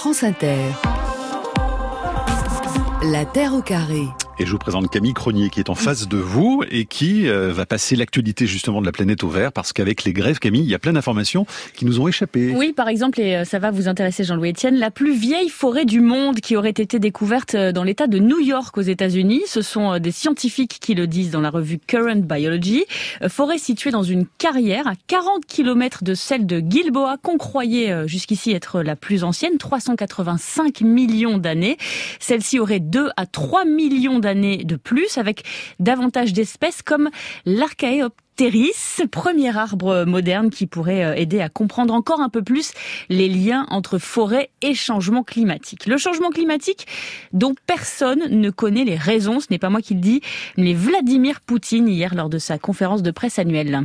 France Inter. La Terre au carré. Et je vous présente Camille Cronier qui est en face de vous et qui va passer l'actualité justement de la planète au vert, parce qu'avec les grèves, Camille, il y a plein d'informations qui nous ont échappé. Oui, par exemple, et ça va vous intéresser Jean-Louis Etienne, la plus vieille forêt du monde qui aurait été découverte dans l'État de New York aux États-Unis. Ce sont des scientifiques qui le disent dans la revue Current Biology. Forêt située dans une carrière à 40 km de celle de Gilboa, qu'on croyait jusqu'ici être la plus ancienne, 385 millions d'années. Celle-ci aurait 2 à 3 millions d'années de plus, avec davantage d'espèces comme l'Archaeopteris, premier arbre moderne qui pourrait aider à comprendre encore un peu plus les liens entre forêt et changement climatique. Le changement climatique dont personne ne connaît les raisons, ce n'est pas moi qui le dis, mais Vladimir Poutine hier lors de sa conférence de presse annuelle.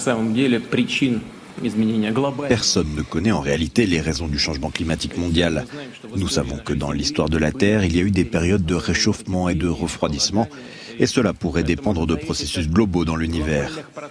Personne ne connaît en réalité les raisons du changement climatique mondial. Nous savons que dans l'histoire de la Terre, il y a eu des périodes de réchauffement et de refroidissement, et cela pourrait dépendre de processus globaux dans l'univers.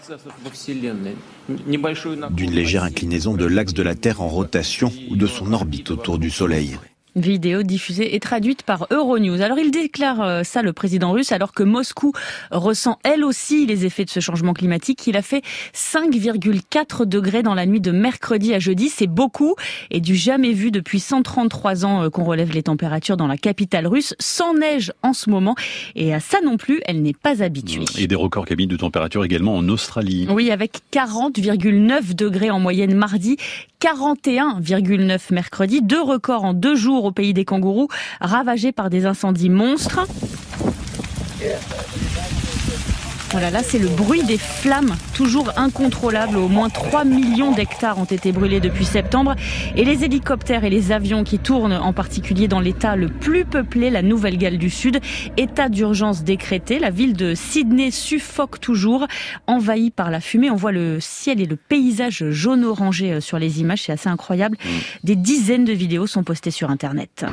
D'une légère inclinaison de l'axe de la Terre en rotation ou de son orbite autour du Soleil. Vidéo diffusée et traduite par Euronews. Alors il déclare ça, le président russe, alors que Moscou ressent elle aussi les effets de ce changement climatique. Il a fait 5,4 degrés dans la nuit de mercredi à jeudi. C'est beaucoup et du jamais vu depuis 133 ans qu'on relève les températures dans la capitale russe. Sans neige en ce moment, et à ça non plus, elle n'est pas habituée. Et des records, Camille, de température également en Australie. Oui, avec 40,9 degrés en moyenne mardi, 41,9 mercredi. 2 records en 2 jours au pays des kangourous, ravagés par des incendies monstres. Voilà, là c'est le bruit des flammes, toujours incontrôlable. Au moins 3 millions d'hectares ont été brûlés depuis septembre. Et les hélicoptères et les avions qui tournent, en particulier dans l'état le plus peuplé, la Nouvelle-Galles du Sud. État d'urgence décrété. La ville de Sydney suffoque toujours, envahie par la fumée. On voit le ciel et le paysage jaune-orangé sur les images. C'est assez incroyable. Des dizaines de vidéos sont postées sur Internet.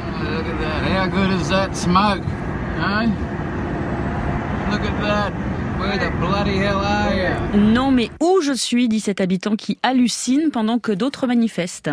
Non, mais où je suis, dit cet habitant qui hallucine pendant que d'autres manifestent.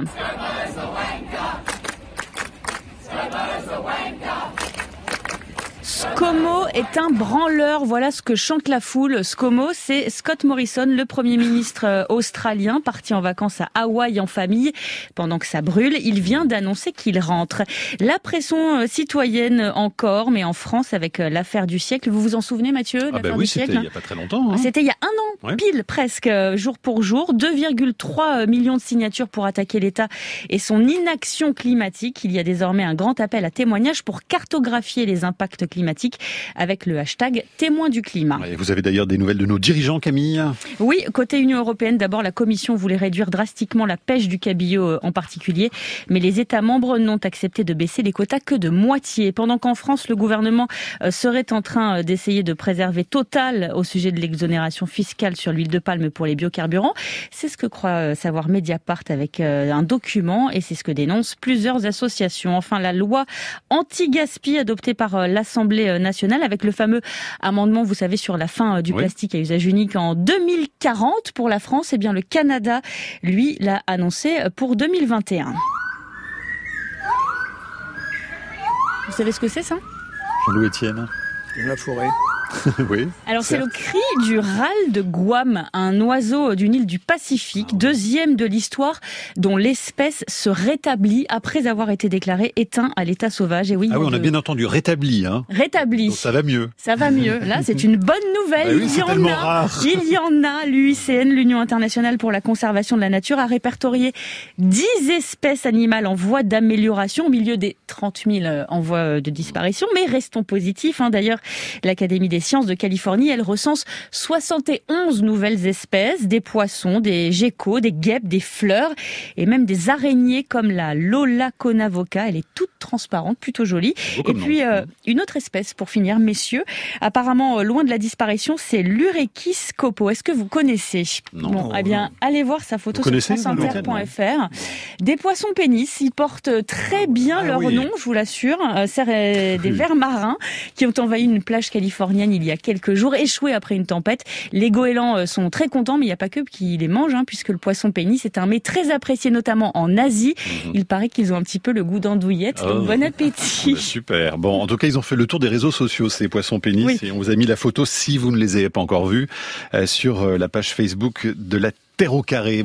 ScoMo est un branleur, voilà ce que chante la foule. ScoMo, c'est Scott Morrison, le Premier ministre australien, parti en vacances à Hawaï en famille. Pendant que ça brûle, il vient d'annoncer qu'il rentre. La pression citoyenne encore, mais en France avec l'affaire du siècle. Vous vous en souvenez, Mathieu, l'affaire du siècle ? C'était il n'y a pas très longtemps. Hein. C'était il y a 1 an, pile presque, jour pour jour. 2,3 millions de signatures pour attaquer l'État et son inaction climatique. Il y a désormais un grand appel à témoignages pour cartographier les impacts climatiques avec le hashtag témoin du climat. Et vous avez d'ailleurs des nouvelles de nos dirigeants, Camille ? Oui, côté Union européenne, d'abord la Commission voulait réduire drastiquement la pêche du cabillaud en particulier, mais les États membres n'ont accepté de baisser les quotas que de moitié. Pendant qu'en France, le gouvernement serait en train d'essayer de préserver Total au sujet de l'exonération fiscale sur l'huile de palme pour les biocarburants. C'est ce que croit savoir Mediapart avec un document, et c'est ce que dénoncent plusieurs associations. Enfin, la loi anti-gaspi adoptée par l'Assemblée nationale avec le fameux amendement, vous savez, sur la fin du plastique à usage unique en 2040 pour la France. Eh bien, le Canada, lui, l'a annoncé pour 2021. Vous savez ce que c'est, ça ? Jean-Louis Etienne. La forêt. Oui. Alors c'est le cri du râle de Guam, un oiseau d'une île du Pacifique, deuxième de l'histoire, dont l'espèce se rétablit après avoir été déclaré éteint à l'état sauvage. Et oui, on a bien entendu rétabli. Hein. Rétabli. Donc ça va mieux. Ça va mieux. Là, c'est une bonne nouvelle. Oui, Il y en a. L'UICN, l'Union internationale pour la conservation de la nature, a répertorié 10 espèces animales en voie d'amélioration au milieu des 30 000 en voie de disparition. Mais restons positifs. D'ailleurs, l'Académie des sciences de Californie, elle recense 71 nouvelles espèces, des poissons, des geckos, des guêpes, des fleurs et même des araignées comme la Lola conavoca. Elle est toute transparente, plutôt jolie. Et puis une autre espèce pour finir, messieurs, apparemment loin de la disparition, c'est l'Urechis copo. Est-ce que vous connaissez ? Non. Bon, eh bien, allez voir sa photo sur franceinter.fr. Des poissons pénis, ils portent très bien leur nom, je vous l'assure. C'est des vers marins qui ont envahi une plage californienne californienne il y a quelques jours, échoué après une tempête. Les goélands sont très contents, mais il n'y a pas que qui les mangent, puisque le poisson pénis est un mets très apprécié, notamment en Asie. Il paraît qu'ils ont un petit peu le goût d'andouillette, donc bon appétit. Super. Bon, en tout cas, ils ont fait le tour des réseaux sociaux, ces poissons pénis, et on vous a mis la photo, si vous ne les avez pas encore vus, sur la page Facebook de la Terre au carré.